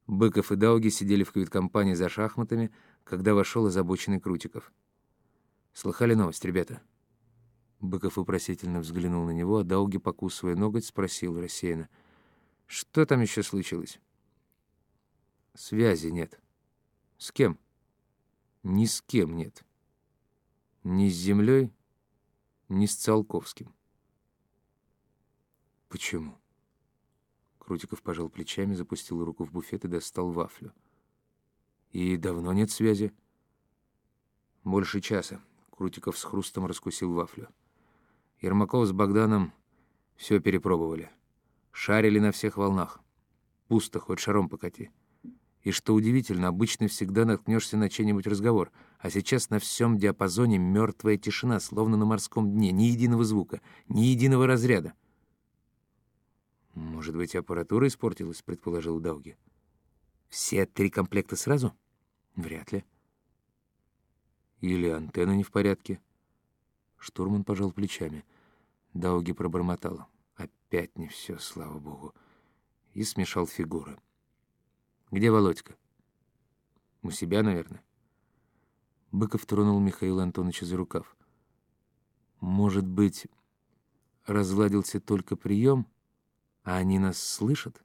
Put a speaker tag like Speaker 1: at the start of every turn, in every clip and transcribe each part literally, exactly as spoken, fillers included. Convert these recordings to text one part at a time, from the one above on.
Speaker 1: Быков и Дауги сидели в кают-компании за шахматами, когда вошел озабоченный Крутиков. «Слыхали новость, ребята?» Быков вопросительно взглянул на него, а Дауги, покусывая ноготь, спросил рассеянно: «Что там еще случилось?» «Связи нет». «С кем?» «Ни с кем нет. Ни с землей, ни с Циолковским». «Почему?» Крутиков пожал плечами, запустил руку в буфет и достал вафлю. «И давно нет связи?» «Больше часа». Крутиков с хрустом раскусил вафлю. Ермаков с Богданом все перепробовали. Шарили на всех волнах. Пусто, хоть шаром покати. И что удивительно, обычно всегда наткнешься на чей-нибудь разговор, а сейчас на всем диапазоне мертвая тишина, словно на морском дне, ни единого звука, ни единого разряда. «Может быть, аппаратура испортилась?» — предположил Дауги. «Все три комплекта сразу?» «Вряд ли». «Или антенна не в порядке?» Штурман пожал плечами. Дауги пробормотал: «Опять не все, слава богу», и смешал фигуры. «Где Володька?» «У себя, наверное». Быков тронул Михаила Антоновича за рукав. «Может быть, разладился только прием, а они нас слышат?»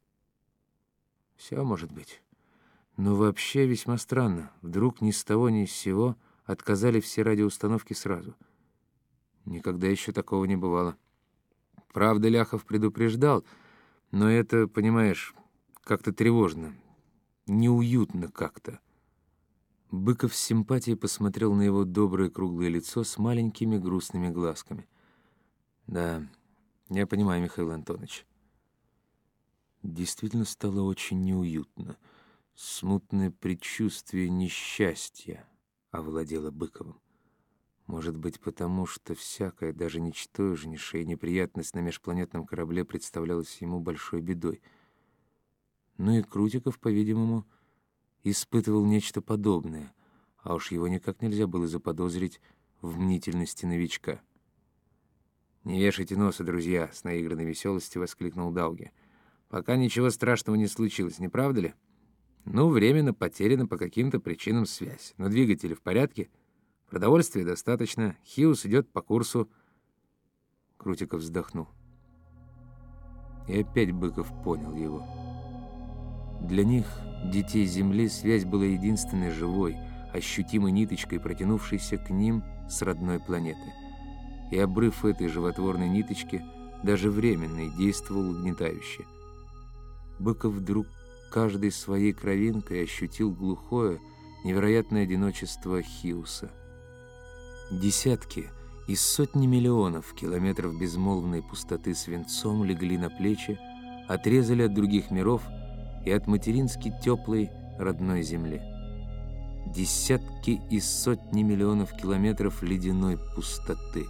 Speaker 1: «Все может быть. Но вообще весьма странно. Вдруг ни с того ни с сего отказали все радиоустановки сразу. Никогда еще такого не бывало. Правда, Ляхов предупреждал, но это, понимаешь, как-то тревожно, неуютно как-то». Быков с симпатией посмотрел на его доброе круглое лицо с маленькими грустными глазками. «Да, я понимаю, Михаил Антонович». Действительно стало очень неуютно. Смутное предчувствие несчастья овладело Быковым. Может быть, потому что всякая, даже ничтожнейшая неприятность на межпланетном корабле представлялась ему большой бедой. Ну и Крутиков, по-видимому, испытывал нечто подобное, а уж его никак нельзя было заподозрить в мнительности новичка. «Не вешайте носа, друзья!» — с наигранной веселостью воскликнул Дауги. «Пока ничего страшного не случилось, не правда ли? Ну, временно потеряна по каким-то причинам связь. Но двигатели в порядке? Продовольствия достаточно. Хиус идет по курсу». Крутиков вздохнул. И опять Быков понял его. Для них, детей Земли, связь была единственной живой, ощутимой ниточкой, протянувшейся к ним с родной планеты. И обрыв этой животворной ниточки, даже временной, действовал угнетающе. Быков вдруг каждой своей кровинкой ощутил глухое, невероятное одиночество Хиуса. Десятки и сотни миллионов километров безмолвной пустоты свинцом легли на плечи, отрезали от других миров и от матерински теплой родной земли. Десятки и сотни миллионов километров ледяной пустоты.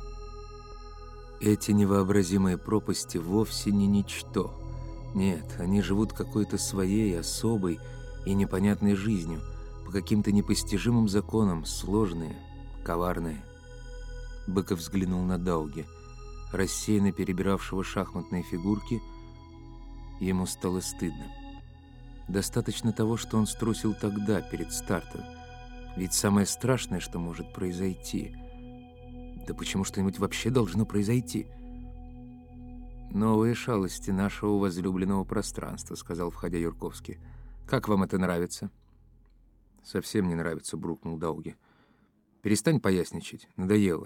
Speaker 1: Эти невообразимые пропасти вовсе не ничто. Нет, они живут какой-то своей, особой и непонятной жизнью, по каким-то непостижимым законам, сложные, коварные. Быков взглянул на Дауги, рассеянно перебиравшего шахматные фигурки. Ему стало стыдно. Достаточно того, что он струсил тогда, перед стартом. Ведь самое страшное, что может произойти... Да почему что-нибудь вообще должно произойти? «Новые шалости нашего возлюбленного пространства», — сказал, входя Юрковский. «Как вам это нравится?» «Совсем не нравится», — буркнул Дауги. «Перестань поясничать, надоело.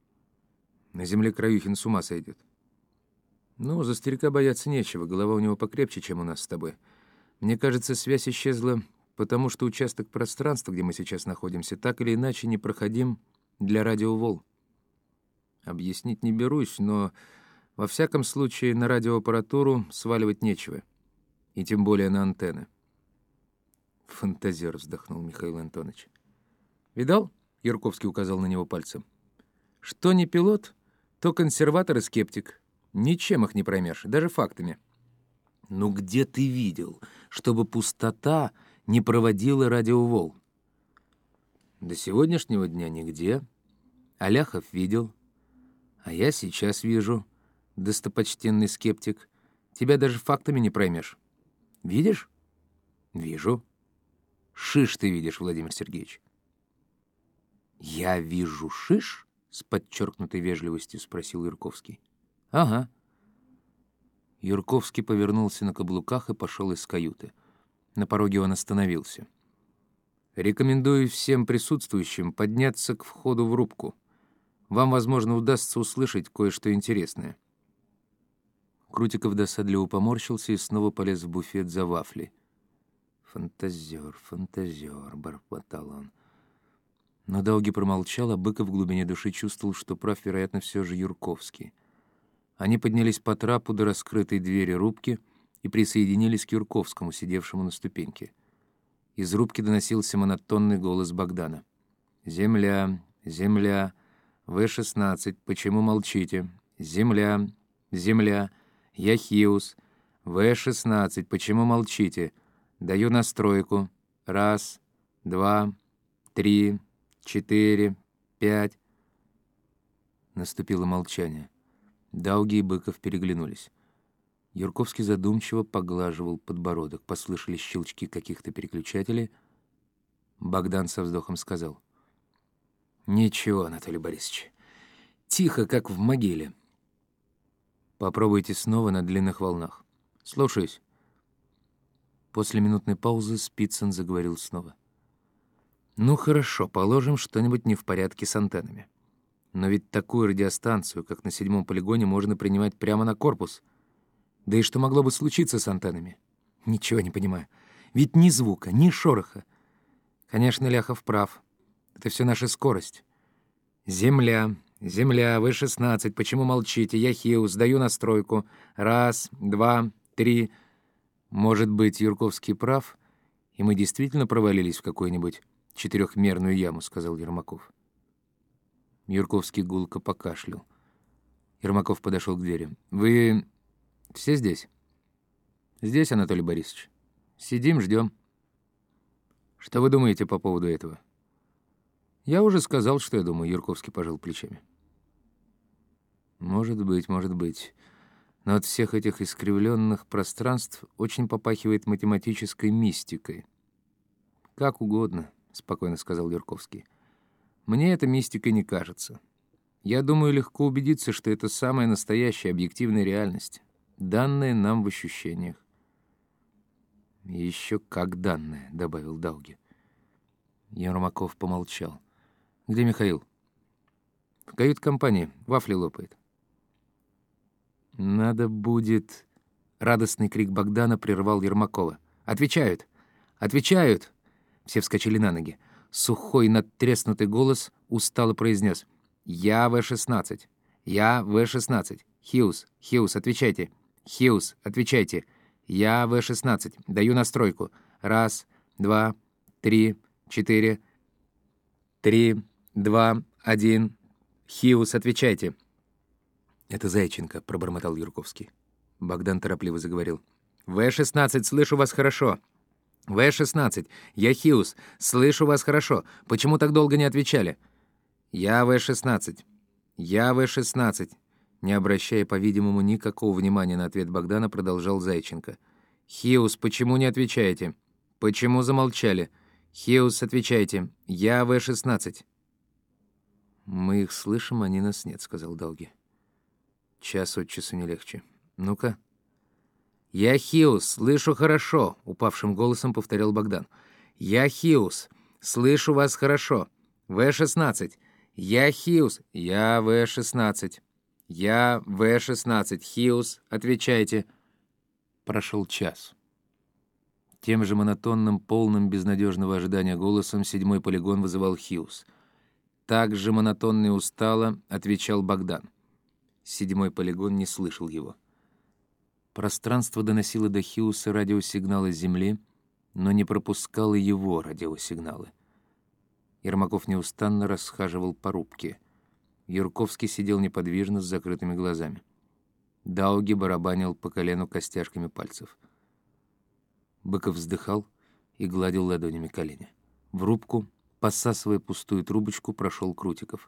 Speaker 1: На земле Краюхин с ума сойдет». «Ну, за старика бояться нечего, голова у него покрепче, чем у нас с тобой. Мне кажется, связь исчезла, потому что участок пространства, где мы сейчас находимся, так или иначе непроходим для радиоволн. Объяснить не берусь, но во всяком случае на радиоаппаратуру сваливать нечего, и тем более на антенны». «Фантазер», — вздохнул Михаил Антонович. «Видал?» — Юрковский указал на него пальцем. «Что не пилот, то консерватор и скептик. Ничем их не проймешь, даже фактами». «Ну где ты видел, чтобы пустота не проводила радиоволн?» «До сегодняшнего дня нигде. А Ляхов видел. А я сейчас вижу, достопочтенный скептик. Тебя даже фактами не проймешь. Видишь?» «Вижу». «Шиш ты видишь, Владимир Сергеевич». «Я вижу шиш?» — с подчеркнутой вежливостью спросил Юрковский. «Ага». Юрковский повернулся на каблуках и пошел из каюты. На пороге он остановился. «Рекомендую всем присутствующим подняться к входу в рубку. Вам, возможно, удастся услышать кое-что интересное». Крутиков досадливо поморщился и снова полез в буфет за вафлей. «Фантазер, фантазер», — бормотал он. Но Дауги промолчал, а Быков в глубине души чувствовал, что прав, вероятно, все же Юрковский. Они поднялись по трапу до раскрытой двери рубки и присоединились к Юрковскому, сидевшему на ступеньке. Из рубки доносился монотонный голос Богдана. «Земля, земля, вэ шестнадцать, почему молчите? Земля, земля, я Хиус, вэ шестнадцать, почему молчите? Даю настройку. Раз, два, три, четыре, пять». Наступило молчание. Дауги и Быков переглянулись. Юрковский задумчиво поглаживал подбородок. Послышались щелчки каких-то переключателей. Богдан со вздохом сказал: «Ничего, Анатолий Борисович. Тихо, как в могиле. Попробуйте снова на длинных волнах. Слушаюсь». После минутной паузы Спицын заговорил снова. «Ну хорошо, положим, что-нибудь не в порядке с антеннами. Но ведь такую радиостанцию, как на седьмом полигоне, можно принимать прямо на корпус. Да и что могло бы случиться с антеннами? Ничего не понимаю. Ведь ни звука, ни шороха. Конечно, Ляхов прав. Это все наша скорость. Земля, земля, вэ шестнадцать, почему молчите? Я Хиус, даю настройку. Раз, два, три. Может быть, Юрковский прав, и мы действительно провалились в какую-нибудь четырехмерную яму», — сказал Ермаков. Юрковский гулко покашлял. Ермаков подошел к двери. «Вы все здесь?» «Здесь, Анатолий Борисович. Сидим, ждем». «Что вы думаете по поводу этого?» «Я уже сказал, что я думаю», — Юрковский пожал плечами. «Может быть, может быть. Но от всех этих искривленных пространств очень попахивает математической мистикой». «Как угодно», — спокойно сказал Юрковский. «Мне эта мистика не кажется. Я думаю, легко убедиться, что это самая настоящая объективная реальность, данная нам в ощущениях». «Еще как данная», — добавил Дауги. Ермаков помолчал. «Где Михаил?» «В кают-компании. Вафли лопает». «Надо будет...» Радостный крик Богдана прервал Ермакова. «Отвечают! Отвечают!» Все вскочили на ноги. Сухой надтреснутый голос устало произнес: «Я вэ шестнадцать! Я вэ шестнадцать! Хиус! Хиус, отвечайте! Хиус, отвечайте! Я вэ шестнадцать! Даю настройку! Раз, два, три, четыре... Три, два, один... Хиус, отвечайте!» «Это Зайченко», — пробормотал Юрковский. Богдан торопливо заговорил. вэ шестнадцать, слышу вас хорошо. вэ шестнадцать, я Хиус, слышу вас хорошо. Почему так долго не отвечали?» «Я вэ шестнадцать. Я вэ шестнадцать». Не обращая, по-видимому, никакого внимания на ответ Богдана, продолжал Зайченко. «Хиус, почему не отвечаете? Почему замолчали? Хиус, отвечайте. Я вэ шестнадцать». «Мы их слышим, они нас нет», — сказал Дауги. «Час от часу не легче. Ну-ка». «Я Хиус, слышу хорошо», — упавшим голосом повторял Богдан. «Я Хиус, слышу вас хорошо. вэ шестнадцать. Я Хиус. Я вэ шестнадцать. Я вэ шестнадцать. Хиус, отвечайте». Прошел час. Тем же монотонным, полным безнадежного ожидания голосом седьмой полигон вызывал Хиус. Так же монотонно и устало отвечал Богдан. Седьмой полигон не слышал его. Пространство доносило до Хиуса радиосигналы Земли, но не пропускало его радиосигналы. Ермаков неустанно расхаживал по рубке. Юрковский сидел неподвижно с закрытыми глазами. Дауги барабанил по колену костяшками пальцев. Быков вздыхал и гладил ладонями колени. В рубку, посасывая пустую трубочку, прошел Крутиков.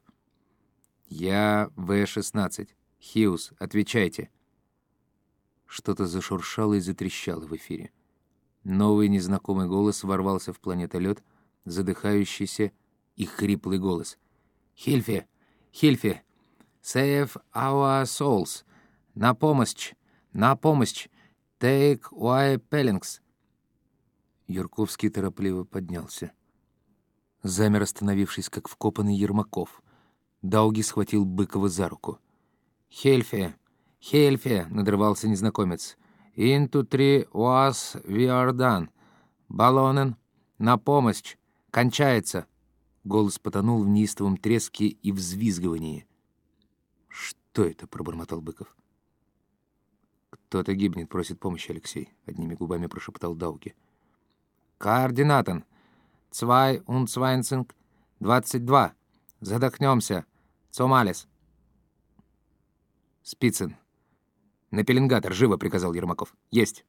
Speaker 1: «Я вэ шестнадцать. Хиус, отвечайте». Что-то зашуршало и затрещало в эфире. Новый незнакомый голос ворвался в планетолет, задыхающийся и хриплый голос. «Хильфе! Хильфе! Save our souls! На помощь! На помощь! Take away Pellings!» Юрковский торопливо поднялся. Замер, остановившись, как вкопанный Ермаков. Дауги схватил Быкова за руку. «Хельфе! Хельфе!» — надрывался незнакомец. «Into three was we are done. Баллонен! На помощь! Кончается!» Голос потонул в неистовом треске и взвизгивании. «Что это?» — пробормотал Быков. «Кто-то гибнет, просит помощи, Алексей», — одними губами прошептал Дауги. «Координатен! Цвай und Цвайнцинг! Двадцать два! Задохнемся! Цомалес!» «Спицын! На пеленгатор! Живо!» — приказал Ермаков. «Есть!»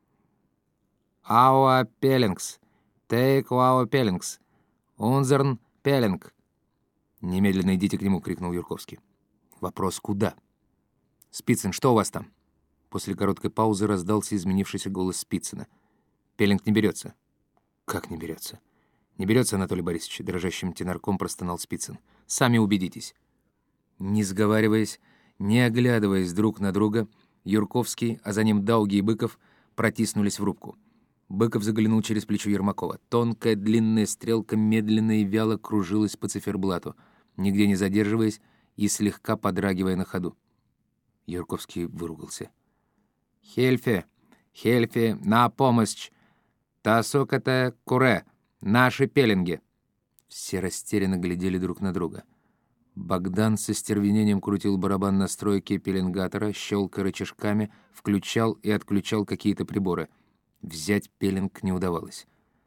Speaker 1: «Ауа Пеллингс! Тейк ауа Пеллингс! Унзерн Пеллинг!» «Немедленно идите к нему!» — крикнул Юрковский. «Вопрос куда?» «Спицын, что у вас там?» После короткой паузы раздался изменившийся голос Спицына. «Пеллинг не берется». «Как не берется?» «Не берется, Анатолий Борисович», — дрожащим тенорком простонал Спицын. «Сами убедитесь». Не сговариваясь, не оглядываясь друг на друга, Юрковский, а за ним Дауги и Быков протиснулись в рубку. Быков заглянул через плечо Ермакова. Тонкая длинная стрелка медленно и вяло кружилась по циферблату, нигде не задерживаясь и слегка подрагивая на ходу. Юрковский выругался. «Хельфе! Хельфе! На помощь! Тасоката куре! Наши пеленги!» Все растерянно глядели друг на друга. Богдан со стервенением крутил барабан настройки пеленгатора, щелкая рычажками, включал и отключал какие-то приборы. Взять пеленг не удавалось.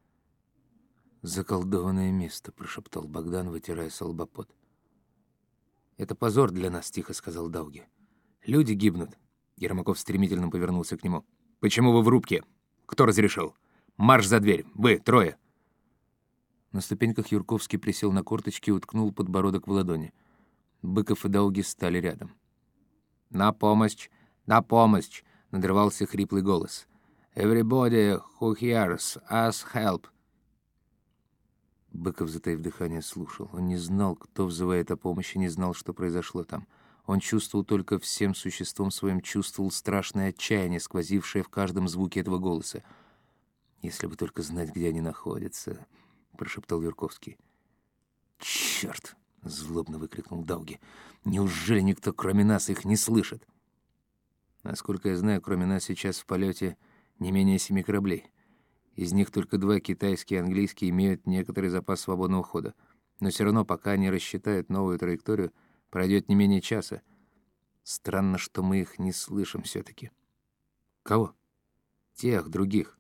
Speaker 1: «Заколдованное место», — прошептал Богдан, вытирая с лба пот. «Это позор для нас», — тихо сказал Дауги. «Люди гибнут». Ермаков стремительно повернулся к нему. «Почему вы в рубке? Кто разрешил? Марш за дверь! Вы, трое!» На ступеньках Юрковский присел на корточки и уткнул подбородок в ладони. Быков и Дауги стали рядом. «На помощь! На помощь!» — надрывался хриплый голос. «Everybody who hears us help!» Быков, затаив дыхание, слушал. Он не знал, кто взывает о помощи, не знал, что произошло там. Он чувствовал только всем существом своим, чувствовал страшное отчаяние, сквозившее в каждом звуке этого голоса. «Если бы только знать, где они находятся», — прошептал Юрковский. «Черт!» — злобно выкрикнул Дауги. «Неужели никто, кроме нас, их не слышит?» «Насколько я знаю, кроме нас сейчас в полете не менее семи кораблей. Из них только два, китайские и английские, имеют некоторый запас свободного хода. Но все равно, пока они рассчитают новую траекторию, пройдет не менее часа. Странно, что мы их не слышим все-таки». «Кого?» «Тех, других».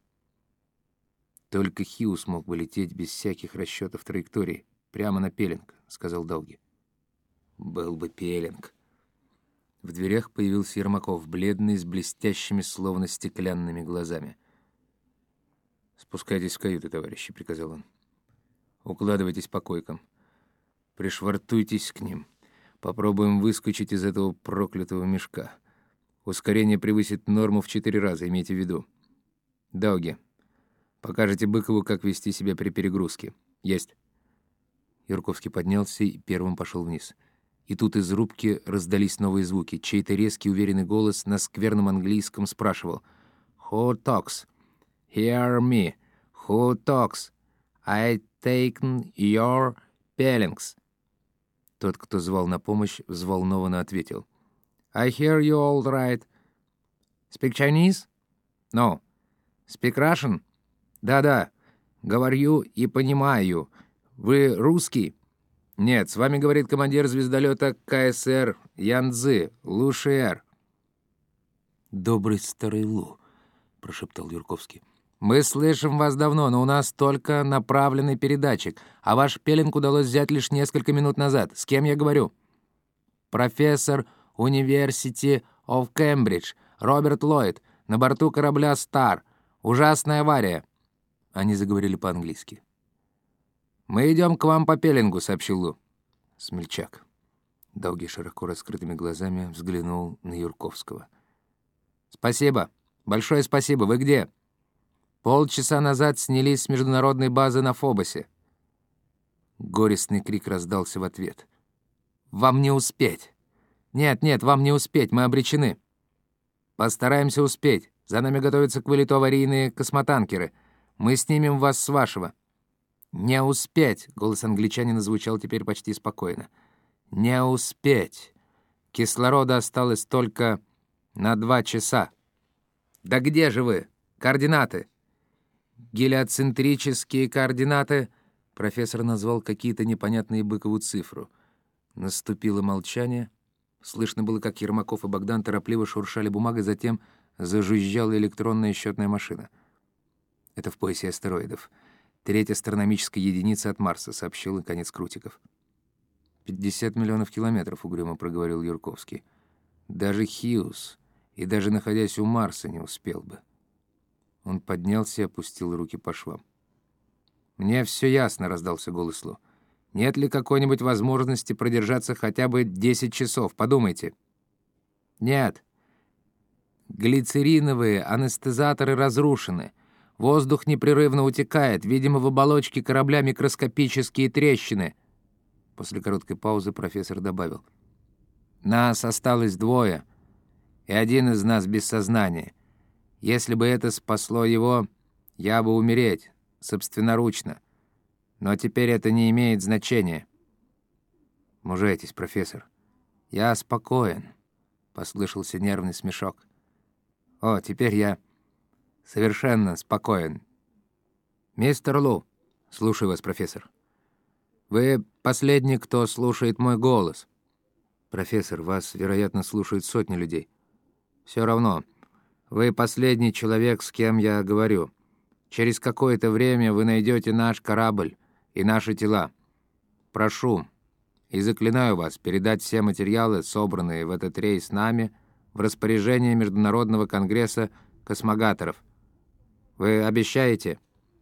Speaker 1: «Только Хиу смог бы лететь без всяких расчетов траектории, прямо на пеленг», — сказал Дауги. «Был бы пеленг». В дверях появился Ермаков, бледный, с блестящими, словно стеклянными глазами. «Спускайтесь в каюты, товарищи», — приказал он. «Укладывайтесь по койкам. Пришвартуйтесь к ним. Попробуем выскочить из этого проклятого мешка. Ускорение превысит норму в четыре раза, имейте в виду. Дауги, покажете Быкову, как вести себя при перегрузке. Есть». Юрковский поднялся и первым пошел вниз. И тут из рубки раздались новые звуки. Чей-то резкий, уверенный голос на скверном английском спрашивал: «Who talks? Hear me. Who talks? I taken your pellings». Тот, кто звал на помощь, взволнованно ответил: «I hear you all right. Speak Chinese? No. Speak Russian? Да-да. Говорю и понимаю. Вы русский?» «Нет, с вами говорит командир звездолета КСР Янцзы, Лушиэр». «Добрый старый Лу», — прошептал Юрковский. «Мы слышим вас давно, но у нас только направленный передатчик, а ваш пеленг удалось взять лишь несколько минут назад. С кем я говорю?» «Профессор University of Cambridge, Роберт Ллойд, на борту корабля «Стар». Ужасная авария». Они заговорили по-английски. «Мы идем к вам по пеленгу», — сообщил Лу. Смельчак. Дауги широко раскрытыми глазами взглянул на Юрковского. «Спасибо. Большое спасибо. Вы где?» Полчаса назад снялись с международной базы на Фобосе». Горестный крик раздался в ответ. «Вам не успеть! Нет, нет, вам не успеть, мы обречены!» «Постараемся успеть. За нами готовятся к вылету аварийные космотанкеры. Мы снимем вас с вашего». «Не успеть!» — голос англичанина звучал теперь почти спокойно. «Не успеть! Кислорода осталось только на два часа». «Да где же вы? Координаты?» «Гелиоцентрические координаты...» Профессор назвал какие-то непонятные Быкову цифру. Наступило молчание. Слышно было, как Ермаков и Богдан торопливо шуршали бумагой, затем зажужжала электронная счетная машина. «Это в поясе астероидов. Треть астрономической единицы от Марса», — сообщил наконец Крутиков. «Пятьдесят миллионов километров», — угрюмо проговорил Юрковский. «Даже Хьюз, и даже находясь у Марса, не успел бы». Он поднялся и опустил руки по швам. «Мне все ясно», — раздался голос Лу. «Нет ли какой-нибудь возможности продержаться хотя бы десять часов? Подумайте». «Нет. Глицериновые анестезаторы разрушены. Воздух непрерывно утекает. Видимо, в оболочке корабля микроскопические трещины». После короткой паузы профессор добавил. «Нас осталось двое, и один из нас без сознания. Если бы это спасло его, я бы умереть, собственноручно. Но теперь это не имеет значения». «Мужайтесь, профессор». «Я спокоен», — послышался нервный смешок. «О, теперь я совершенно спокоен». «Мистер Лу», — слушаю вас, профессор. «Вы последний, кто слушает мой голос». «Профессор, вас, вероятно, слушают сотни людей». «Все равно. Вы последний человек, с кем я говорю. Через какое-то время вы найдете наш корабль и наши тела. Прошу и заклинаю вас передать все материалы, собранные в этот рейс нами, в распоряжение Международного конгресса космогаторов. Вы обещаете?»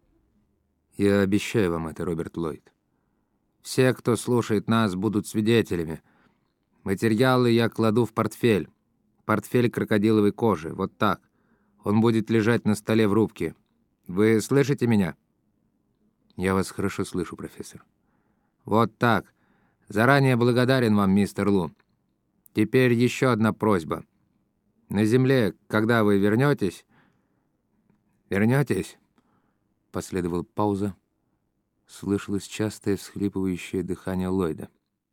Speaker 1: «Я обещаю вам это, Роберт Ллойд. Все, кто слушает нас, будут свидетелями. Материалы я кладу в портфель. Портфель крокодиловой кожи. Вот так. Он будет лежать на столе в рубке. Вы слышите меня?» «Я вас хорошо слышу, профессор». «Вот так. Заранее благодарен вам, мистер Лу. Теперь еще одна просьба. На Земле, когда вы вернетесь...» «Вернетесь?» Последовала пауза. Слышалось частое всхлипывающее дыхание Ллойда.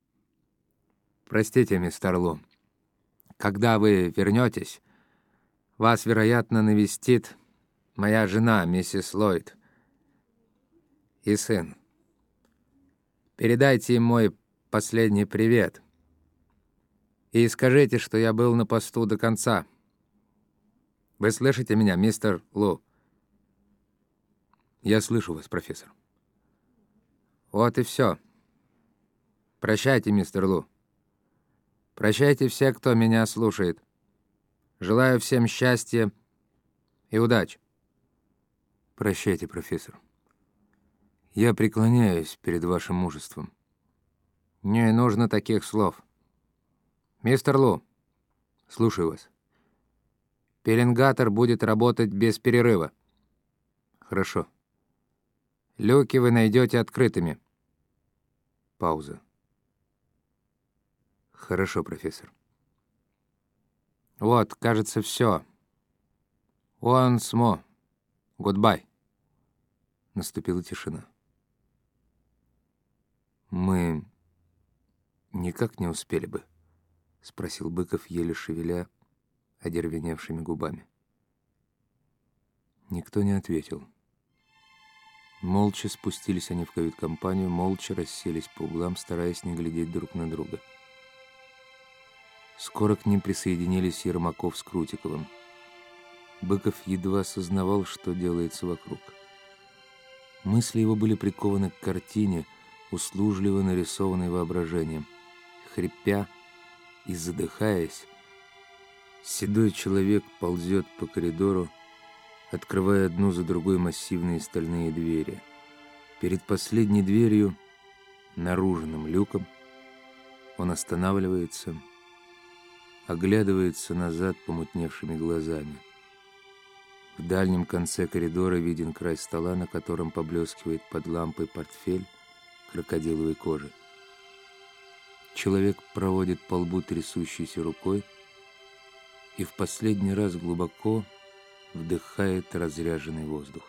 Speaker 1: «Простите, мистер Лу. Когда вы вернетесь, вас, вероятно, навестит моя жена, миссис Ллойд, и сын. Передайте им мой последний привет и скажите, что я был на посту до конца. Вы слышите меня, мистер Лу?» «Я слышу вас, профессор». «Вот и все. Прощайте, мистер Лу. Прощайте все, кто меня слушает. Желаю всем счастья и удачи». «Прощайте, профессор. Я преклоняюсь перед вашим мужеством». «Не нужно таких слов. Мистер Лу, слушаю вас. Пеленгатор будет работать без перерыва». «Хорошо». «Люки вы найдете открытыми». Пауза. «Хорошо, профессор». «Вот, кажется, все. Once more. Goodbye». Наступила тишина. «Мы никак не успели бы?» — спросил Быков, еле шевеля одервеневшими губами. Никто не ответил. Молча спустились они в кают-компанию, молча расселись по углам, стараясь не глядеть друг на друга. Скоро к ним присоединились Ермаков с Крутиковым. Быков едва осознавал, что делается вокруг. Мысли его были прикованы к картине, услужливо нарисованной воображением. Хрипя и задыхаясь, седой человек ползет по коридору, открывая одну за другой массивные стальные двери. Перед последней дверью, наружным люком, он останавливается, оглядывается назад помутневшими глазами. В дальнем конце коридора виден край стола, на котором поблескивает под лампой портфель крокодиловой кожи. Человек проводит по лбу трясущейся рукой и в последний раз глубоко вдыхает разряженный воздух.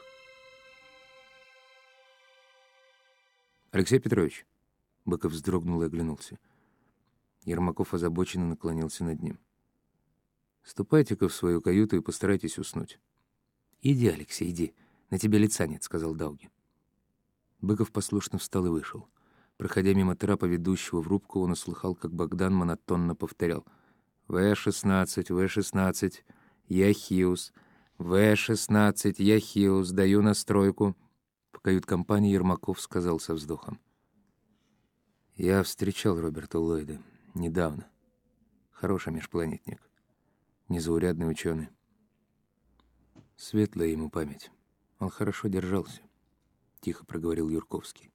Speaker 1: «Алексей Петрович!» Быков вздрогнул и оглянулся. Ермаков озабоченно наклонился над ним. «Ступайте-ка в свою каюту и постарайтесь уснуть». «Иди, Алексей, иди. На тебя лица нет», — сказал Дауги. Быков послушно встал и вышел. Проходя мимо трапа, ведущего в рубку, он услыхал, как Богдан монотонно повторял: «вэ шестнадцать, вэ шестнадцать, я Хиус, вэ шестнадцать, я Хиус, даю настройку». В кают-компании Ермаков сказал со вздохом: «Я встречал Роберта Ллойда недавно. Хороший межпланетник, незаурядный ученый. Светлая ему память. Он хорошо держался», — тихо проговорил Юрковский.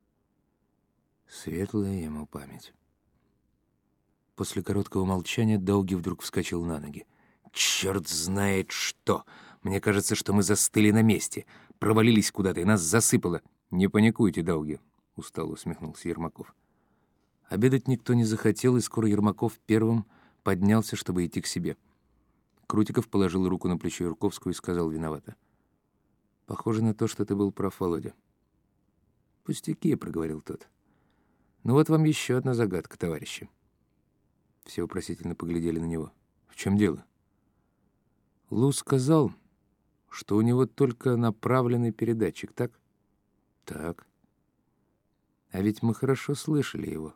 Speaker 1: «Светлая ему память». После короткого молчания Дауги вдруг вскочил на ноги. «Черт знает что! Мне кажется, что мы застыли на месте, провалились куда-то и нас засыпало». «Не паникуйте, Дауги», — устало усмехнулся Ермаков. Обедать никто не захотел, и скоро Ермаков первым поднялся, чтобы идти к себе. Крутиков положил руку на плечо Юрковского и сказал виновато: «Похоже на то, что ты был прав, Володя». «Пустяки», — проговорил тот. «Ну вот вам еще одна загадка, товарищи». Все вопросительно поглядели на него. «В чем дело?» «Лу сказал, что у него только направленный передатчик, так?» «Так. А ведь мы хорошо слышали его».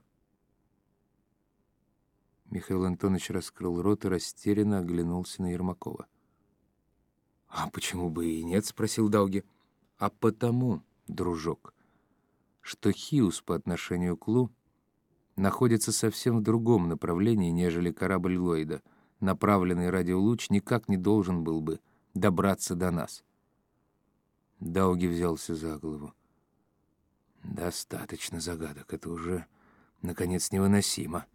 Speaker 1: Михаил Антонович раскрыл рот и растерянно оглянулся на Ермакова. «А почему бы и нет?» — спросил Дауги. «А потому, дружок, что Хиус по отношению к Лу находится совсем в другом направлении, нежели корабль Ллойда. Направленный радиолуч никак не должен был бы добраться до нас». Дауги взялся за голову. «Достаточно загадок. Это уже, наконец, невыносимо».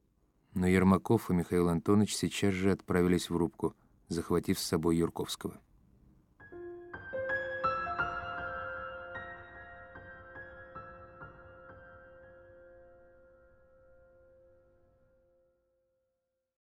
Speaker 1: Но Ермаков и Михаил Антонович сейчас же отправились в рубку, захватив с собой Юрковского.